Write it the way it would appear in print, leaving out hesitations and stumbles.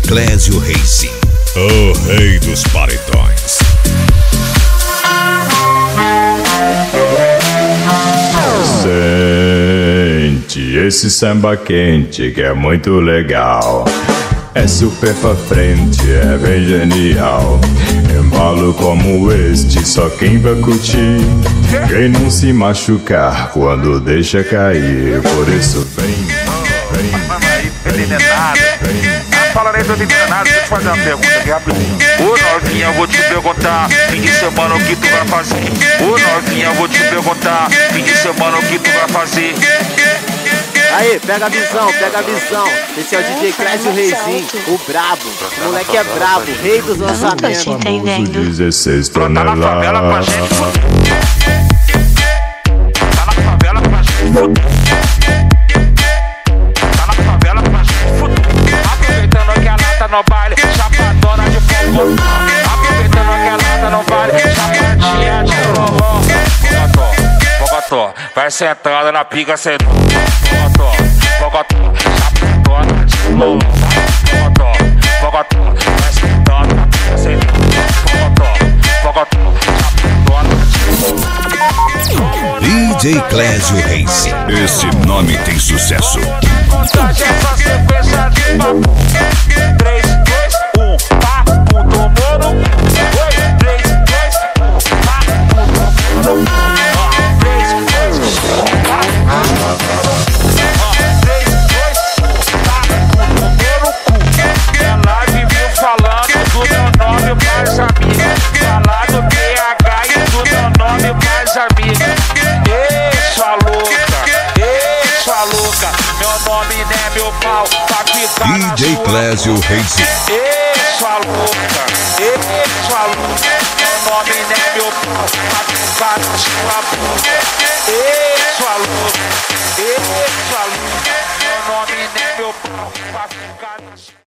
Clésio Racing, o rei dos paredões. Sente esse samba quente que é muito legal. É super pra frente, é bem genial. Embalo como este, só quem vai curtir. Quem não se machucar quando deixa cair. Por isso vem. Fala aí do eliminado, deixa eu te fazer uma pergunta aqui rapidinho. Ô novinha, eu vou te perguntar, fim de semana o que tu vai fazer? Ô novinha, eu vou te perguntar, fim de semana o que tu vai fazer? Aí, pega a visão, pega a visão. Esse é o DJ Clésio Reizinho, o brabo. O moleque é brabo, rei dos lançamentos. Tô te entendendo. 16 Tá na favela com a toneladas. gente, tá na favela com a gente. Tá na favela com a gente. Aproveitando que a lata no baile, chapadona de fogo. Aproveitando que a lata no baile, chapadinha de loló. Bogotó, vai sentando na pica, sentando. Bogotó, chapadona de loló. Bogotó, vai sentando na pica, sentando. Bogotó, chapadona de loló. DJ Clésio Racing, esse nome tem sucesso. Contagem essa sequência de papo. 3, 2, 1, papo, tomou no cu. 3, 2, 1, papo, tomou no cu. 3, 2, 1, papo, tomou no cu. 3, 2, 1, papo, tomou no cu. Ela viveu falando do meu nome mais amiga. Falar do PH e do meu nome mais amiga. Ei, sua louca, meu nome não é meu pau, pra ficar DJ Clésio Racing, ei, sua louca, meu nome não é meu pau, pra ficar na sua boca. Ei, sua louca, meu nome não é meu pau, pra ficar na sua